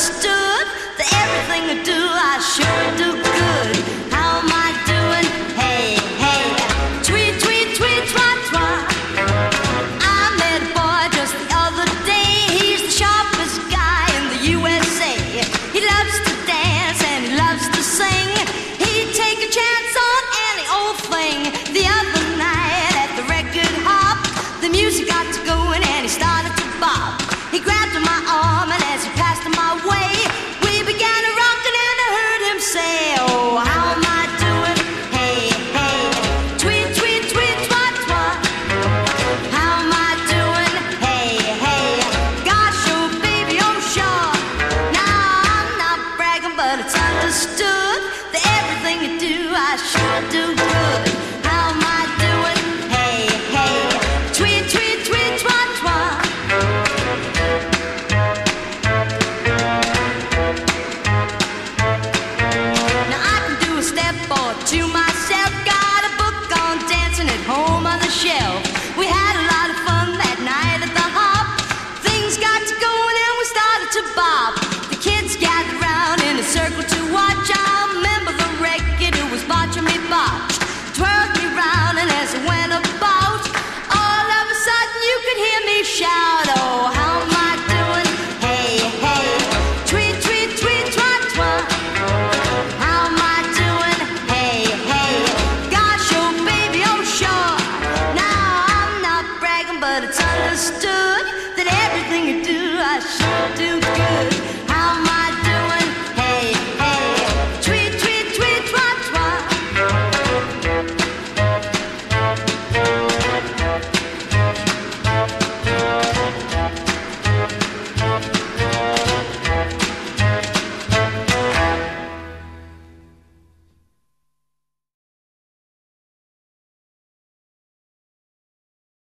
understood that everything I do, I sure do good. How am I doing? Hey, hey, tweet, tweet, tweet, twat, twat. I met a boy just the other day. He's the sharpest guy in the USA. He loves to dance and he loves to sing. He'd take a chance on any old thing. The other night at the record hop, the music got to going and he started to bop. He grabbed my arm and as he passed my way, we began to rockin' and I heard him say, oh, how am I doing? Hey, hey, tweet, tweet, tweet, twat, twat. How am I doing? Hey, hey, gosh, oh, baby, oh, sure. Now, I'm not bragging, but it's understood that everything you do, I sure do good. How am I doing? Hey, hey, tweet, tweet, tweet, twat, twat. To myself, got a book on dancing at home on the shelf. We had a lot of fun that night at the hop. Things got to going and we started to bop. The kids gathered round in a circle to watch. I remember the record, it was Botcha Me Botch. Twirled me round and as it went about, all of a sudden you could hear me shout, oh, how am I doing? Hey, hey, tweet, tweet, tweet, twat, twat. How am I doing? Hey, hey, gosh, oh, baby, oh, sure. Now, I'm not bragging, but it's understood that everything you do, I sure do good.